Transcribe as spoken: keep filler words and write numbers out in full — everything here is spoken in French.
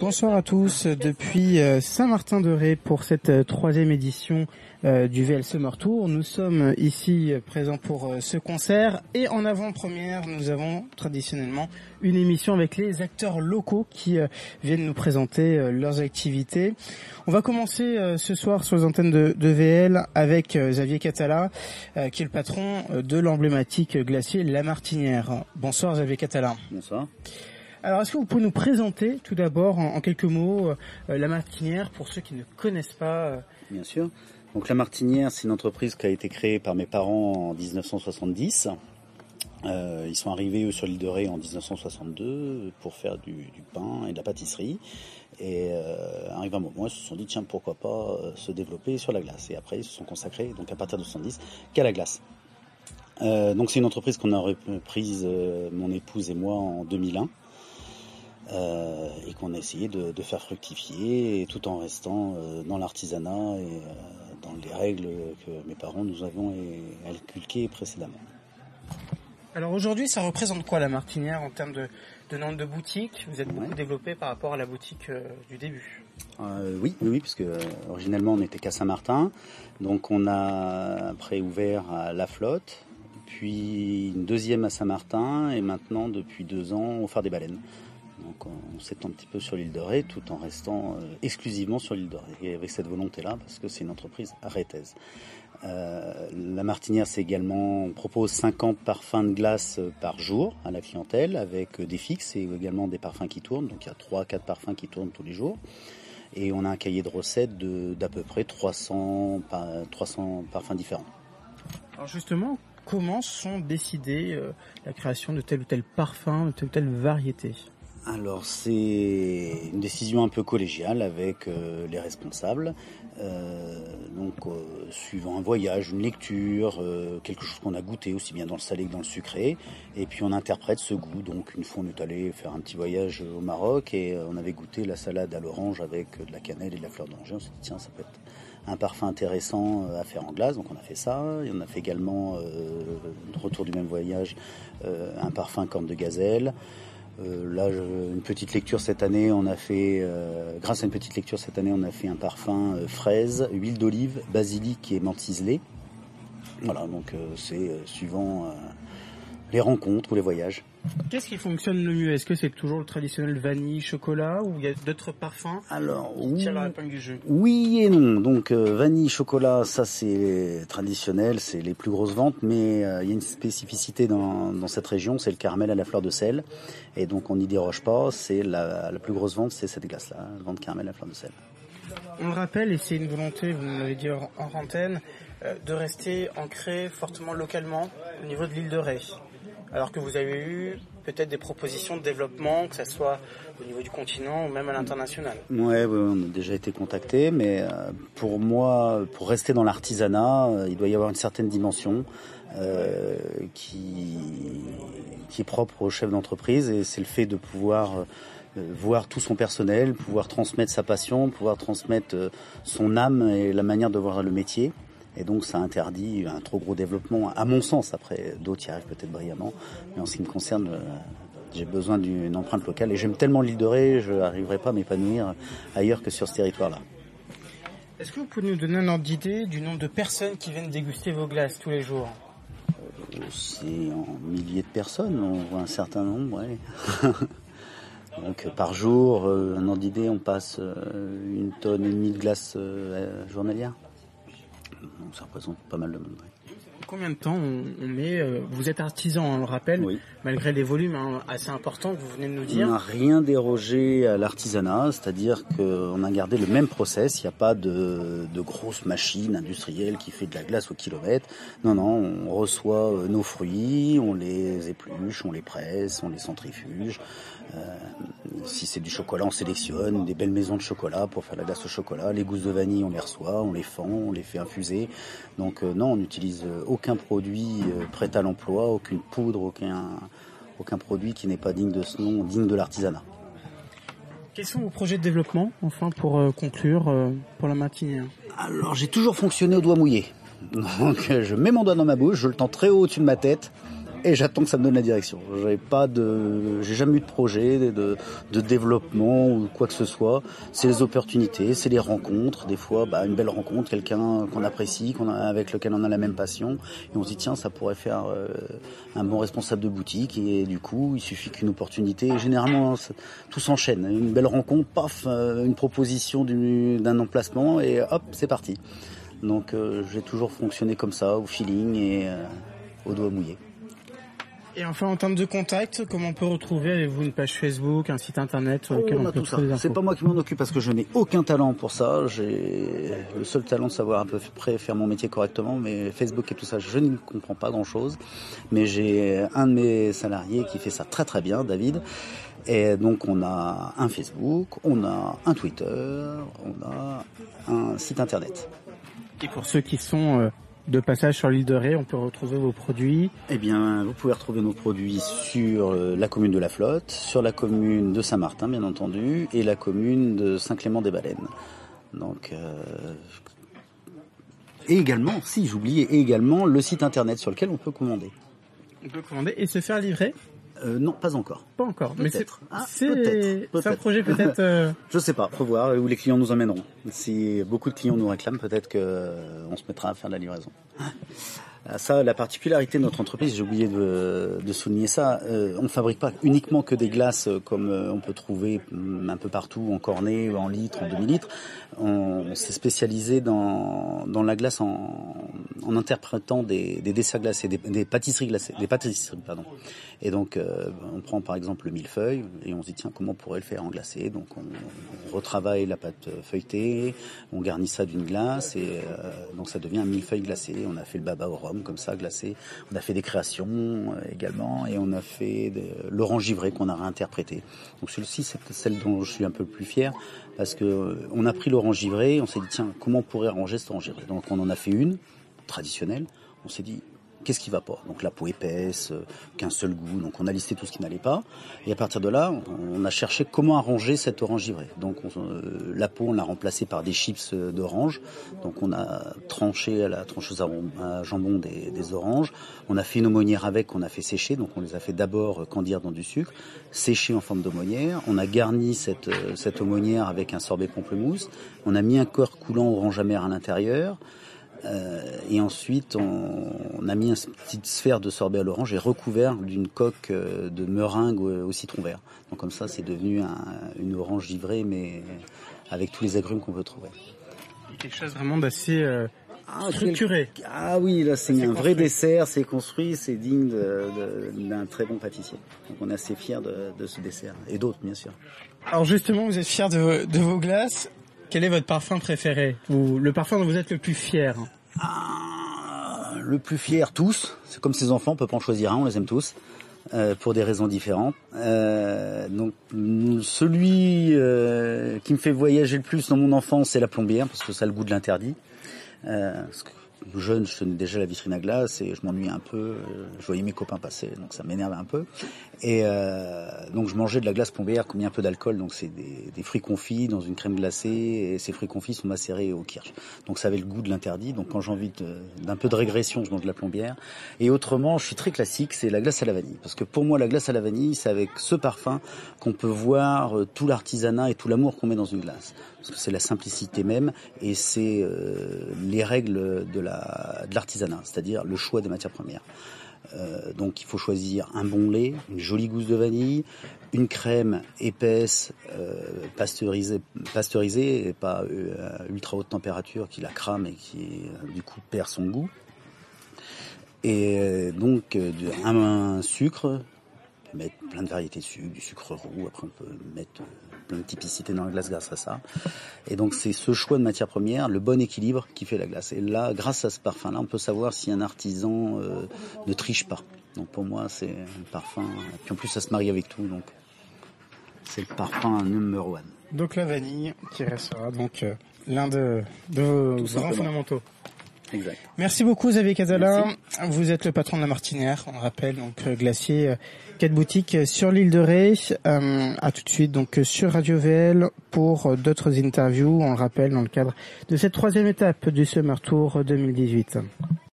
Bonsoir à tous depuis Saint-Martin-de-Ré pour cette troisième édition du V L Summer Tour. Nous sommes ici présents pour ce concert et en avant-première, nous avons traditionnellement une émission avec les acteurs locaux qui viennent nous présenter leurs activités. On va commencer ce soir sur les antennes de, de V L avec Xavier Catala, qui est le patron de l'emblématique glacier La Martinière. Bonsoir Xavier Catala. Bonsoir. Alors, est-ce que vous pouvez nous présenter tout d'abord, en, en quelques mots, euh, La Martinière, pour ceux qui ne connaissent pas euh... Bien sûr. Donc La Martinière, c'est une entreprise qui a été créée par mes parents en dix-neuf cent soixante-dix. Euh, ils sont arrivés eux, sur l'île de Ré en dix-neuf cent soixante-deux pour faire du, du pain et de la pâtisserie. Et euh, arrivé un moment, ils se sont dit, tiens, pourquoi pas euh, se développer sur la glace. Et après, ils se sont consacrés, donc à partir de soixante-dix, qu'à la glace. Euh, donc c'est une entreprise qu'on a reprise, euh, mon épouse et moi, en deux mille un. Euh, et qu'on a essayé de, de faire fructifier, et tout en restant euh, dans l'artisanat et euh, dans les règles que mes parents nous avons inculquées précédemment. Alors aujourd'hui, ça représente quoi La Martinière en termes de, de nombre de boutiques? Vous êtes beaucoup ouais. développé par rapport à la boutique euh, du début. Euh, oui, oui, puisque euh, originellement on n'était qu'à Saint-Martin, donc on a après ouvert à La Flotte, puis une deuxième à Saint-Martin, et maintenant depuis deux ans au Phare des Baleines. Donc on s'étend un petit peu sur l'île de Ré tout en restant euh, exclusivement sur l'île de Ré. Et avec cette volonté-là, parce que c'est une entreprise rétaise. Euh, la Martinière, c'est également, on propose cinquante parfums de glace par jour à la clientèle, avec des fixes et également des parfums qui tournent. Donc il y a trois à quatre parfums qui tournent tous les jours. Et on a un cahier de recettes de, d'à peu près trois cents, trois cents parfums différents. Alors justement, comment sont décidées euh, la création de tel ou tel parfum, de telle ou telle variété ? Alors c'est une décision un peu collégiale avec euh, les responsables, euh, donc euh, suivant un voyage, une lecture, euh, quelque chose qu'on a goûté aussi bien dans le salé que dans le sucré, et puis on interprète ce goût. Donc une fois on est allé faire un petit voyage au Maroc et euh, on avait goûté la salade à l'orange avec de la cannelle et de la fleur d'oranger. On s'est dit tiens, ça peut être un parfum intéressant à faire en glace, donc on a fait ça. Et on a fait également, euh, retour du même voyage, euh, un parfum corne de gazelle. Euh, là, je, une petite lecture cette année, on a fait, euh, grâce à une petite lecture cette année, on a fait un parfum euh, fraise, huile d'olive, basilic et menthe ciselée. Voilà, donc euh, c'est euh, suivant euh, les rencontres ou les voyages. Qu'est-ce qui fonctionne le mieux? Est-ce que c'est toujours le traditionnel vanille, chocolat, ou il y a d'autres parfums Alors, qui oui, tirent la épingle du jeu? Oui et non. Donc euh, vanille, chocolat, ça c'est traditionnel, c'est les plus grosses ventes, mais euh, il y a une spécificité dans, dans cette région, c'est le caramel à la fleur de sel. Et donc on n'y déroge pas, c'est la, la plus grosse vente, c'est cette glace-là, la vente caramel à la fleur de sel. On le rappelle, et c'est une volonté, vous nous l'avez dit en antenne, euh, de rester ancré fortement localement au niveau de l'île de Ré. Alors que vous avez eu peut-être des propositions de développement, que ce soit au niveau du continent ou même à l'international. Ouais, ouais, on a déjà été contactés, mais euh, pour moi, pour rester dans l'artisanat, euh, il doit y avoir une certaine dimension euh, qui, qui est propre au chef d'entreprise, et c'est le fait de pouvoir euh, voir tout son personnel, pouvoir transmettre sa passion, pouvoir transmettre euh, son âme et la manière de voir le métier. Et donc ça interdit un trop gros développement, à mon sens. Après, d'autres y arrivent peut-être brillamment, mais en ce qui me concerne, euh, j'ai besoin d'une empreinte locale. Et j'aime tellement l'île de Ré, je n'arriverai pas à m'épanouir ailleurs que sur ce territoire-là. Est-ce que vous pouvez nous donner un ordre d'idée du nombre de personnes qui viennent déguster vos glaces tous les jours? euh, C'est en milliers de personnes, on voit un certain nombre, ouais. Donc par jour, euh, un ordre d'idée, on passe euh, une tonne et demie de glace euh, journalière. Donc ça représente pas mal de monde. Ouais. Combien de temps on, on met euh, Vous êtes artisan, on le rappelle, oui. Malgré les volumes hein, assez importants que vous venez de nous dire. On n'a rien dérogé à l'artisanat, c'est-à-dire qu'on a gardé le même process. Il n'y a pas de, de grosses machines industrielles qui fait de la glace au kilomètre. Non, non, on reçoit nos fruits, on les épluche, on les presse, on les centrifuge. Euh, si c'est du chocolat, on sélectionne des belles maisons de chocolat pour faire la glace au chocolat. Les gousses de vanille, on les reçoit, on les fend, on les fait infuser. Donc euh, non, on n'utilise aucun produit euh, prêt à l'emploi, aucune poudre, aucun, aucun produit qui n'est pas digne de ce nom, digne de l'artisanat. Quels sont vos projets de développement, enfin, pour euh, conclure, euh, pour La Martinière? Alors, j'ai toujours fonctionné au doigt mouillé. Donc, je mets mon doigt dans ma bouche, je le tends très haut au-dessus de ma tête, et j'attends que ça me donne la direction. J'ai pas de, j'ai jamais eu de projet de, de développement ou quoi que ce soit. C'est les opportunités, c'est les rencontres. Des fois, bah, une belle rencontre, quelqu'un qu'on apprécie, qu'on a, avec lequel on a la même passion, et on se dit tiens, ça pourrait faire euh, un bon responsable de boutique. Et du coup, il suffit qu'une opportunité. Et généralement, ça, tout s'enchaîne. Une belle rencontre, paf, euh, une proposition du, d'un emplacement, et hop, c'est parti. Donc, euh, j'ai toujours fonctionné comme ça, au feeling et euh, au doigt mouillé. Et enfin, en termes de contact, comment on peut retrouver, avez-vous une page Facebook, un site internet sur lequel oh, on, on peut tout ça. trouver des infos? C'est pas moi qui m'en occupe parce que je n'ai aucun talent pour ça. J'ai le seul talent de savoir à peu près faire mon métier correctement, mais Facebook et tout ça, je ne comprends pas grand-chose. Mais j'ai un de mes salariés qui fait ça très très bien, David. Et donc on a un Facebook, on a un Twitter, on a un site internet. Et pour ceux qui sont euh, de passage sur l'île de Ré, on peut retrouver vos produits? Eh bien, vous pouvez retrouver nos produits sur la commune de La Flotte, sur la commune de Saint-Martin, bien entendu, et la commune de Saint-Clément-des-Baleines. Donc, euh... et également, si j'oubliais, et également le site internet sur lequel on peut commander. On peut commander et se faire livrer? Euh, non, pas encore. Pas encore, mais c'est, ah, c'est, peut-être, peut-être. c'est un projet peut-être... Euh... Je sais pas, faut voir où les clients nous emmèneront. Si beaucoup de clients nous réclament, peut-être que euh, on se mettra à faire de la livraison. Ça, la particularité de notre entreprise, j'ai oublié de, de souligner ça, euh, on ne fabrique pas uniquement que des glaces comme euh, on peut trouver un peu partout, en cornet, en litres, en demi-litres. On, on s'est spécialisé dans, dans la glace en, en interprétant des, des desserts glacés, des, des pâtisseries glacées, des pâtisseries, pardon. Et donc, euh, on prend par exemple le millefeuille et on se dit tiens, comment on pourrait le faire en glacé? Donc, on, on retravaille la pâte feuilletée, on garnit ça d'une glace et euh, donc ça devient un millefeuille glacé. On a fait le baba au rhum comme ça, glacé. On a fait des créations euh, également et on a fait de, l'orange givré qu'on a réinterprété. Donc celui-ci, c'est celle dont je suis un peu plus fier parce que euh, on a pris l'orange givré, on s'est dit tiens, comment on pourrait arranger cette orange givré? Donc on en a fait une traditionnelle. On s'est dit qu'est-ce qui va pas? Donc la peau épaisse, euh, qu'un seul goût. Donc on a listé tout ce qui n'allait pas. Et à partir de là, on, on a cherché comment arranger cette orange givrée. Donc on, euh, la peau, on l'a remplacée par des chips d'orange. Donc on a tranché à la trancheuse à jambon des, des oranges. On a fait une aumônière avec, qu'on a fait sécher. Donc on les a fait d'abord candir dans du sucre, sécher en forme d'aumônière. On a garni cette, cette aumônière avec un sorbet pamplemousse. On a mis un cœur coulant orange amer à l'intérieur. Euh, et ensuite, on, on a mis une petite sphère de sorbet à l'orange et recouvert d'une coque de meringue au, au citron vert. Donc comme ça, c'est devenu un, une orange givrée, mais avec tous les agrumes qu'on peut trouver. Quelque chose vraiment d'assez euh, ah, structuré. Quel... Ah oui, là c'est, c'est un construit. Vrai dessert, c'est construit, c'est digne de, de, d'un très bon pâtissier. Donc on est assez fiers de, de ce dessert, et d'autres bien sûr. Alors justement, vous êtes fiers de, de vos glaces. Quel est votre parfum préféré ou le parfum dont vous êtes le plus fier? Ah, le plus fier, tous. C'est comme ses enfants, on peut pas en choisir un, on les aime tous, euh, pour des raisons différentes. Euh, donc celui euh, qui me fait voyager le plus dans mon enfance, c'est la plombière, parce que ça a le goût de l'interdit. Euh, parce que jeune, je tenais déjà la vitrine à glace et je m'ennuyais un peu. Je voyais mes copains passer, donc ça m'énervait un peu. Et euh, donc je mangeais de la glace plombière, comme il y a un peu d'alcool, donc c'est des, des fruits confits dans une crème glacée, et ces fruits confits sont macérés au kirsch. Donc ça avait le goût de l'interdit. Donc quand j'ai envie de, d'un peu de régression, je mange de la plombière. Et autrement, je suis très classique, c'est la glace à la vanille. Parce que pour moi, la glace à la vanille, c'est avec ce parfum qu'on peut voir tout l'artisanat et tout l'amour qu'on met dans une glace. Parce que c'est la simplicité même et c'est euh, les règles de, la, de l'artisanat, c'est-à-dire le choix des matières premières. Euh, donc il faut choisir un bon lait, une jolie gousse de vanille, une crème épaisse, euh, pasteurisée, pasteurisée et pas euh, à ultra haute température qui la crame et qui euh, du coup perd son goût. Et euh, donc euh, un, un sucre, on peut mettre plein de variétés de sucre, du sucre roux, après on peut mettre plein de typicité dans la glace grâce à ça. Et donc c'est ce choix de matières premières, le bon équilibre qui fait la glace. Et là, grâce à ce parfum-là, on peut savoir si un artisan euh, ne triche pas. Donc pour moi, c'est un parfum. Et puis en plus, ça se marie avec tout, donc c'est le parfum number one. Donc la vanille qui restera donc euh, l'un de, de vos grands fondamentaux. Exact. Merci beaucoup Xavier Casala. Merci. Vous êtes le patron de la Martinière, on rappelle, donc glacier, euh, quatre boutiques sur l'île de Ré. Euh, à tout de suite donc sur Radio V L pour euh, d'autres interviews, on le rappelle, dans le cadre de cette troisième étape du Summer Tour deux mille dix-huit.